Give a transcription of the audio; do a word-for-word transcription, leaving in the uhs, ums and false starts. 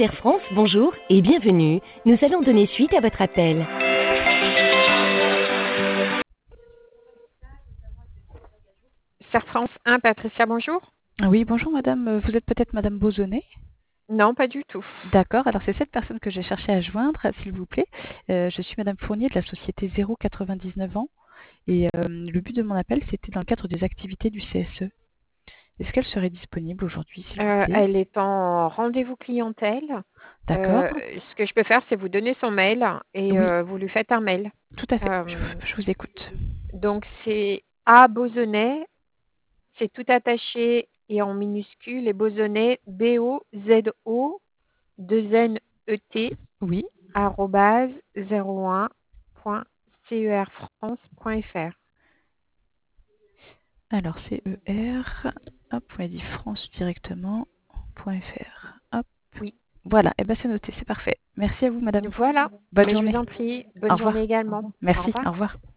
Air France, bonjour et bienvenue. Nous allons donner suite à votre appel. Air France un, Patricia, bonjour. Oui, bonjour madame. Vous êtes peut-être madame Bozonnet? Non, pas du tout. D'accord, alors c'est cette personne que j'ai cherché à joindre, s'il vous plaît. Euh, je suis madame Fournier de la société zéro quatre-vingt-dix-neuf ans et euh, le but de mon appel, c'était dans le cadre des activités du C S E. Est-ce qu'elle serait disponible aujourd'hui, s'il vous Euh, plaît? elle est en rendez-vous clientèle. D'accord. Euh, ce que je peux faire, c'est vous donner son mail et Oui, euh, vous lui faites un mail. tout à fait. Je, Euh, je vous écoute. donc, c'est A Bozonnet, c'est tout attaché et en minuscule, et Bozonnet, B O Z O deux N E T, Oui, arrobase zéro un point cerfrance point fr. alors C E R, hop, on a dit France directement, .fr. Hop, Oui, voilà, et ben c'est noté, c'est parfait. Merci à vous madame. voilà. Bonne Mais je journée. vous en prie, Au bonne revoir. journée également. Au Merci, revoir. au revoir.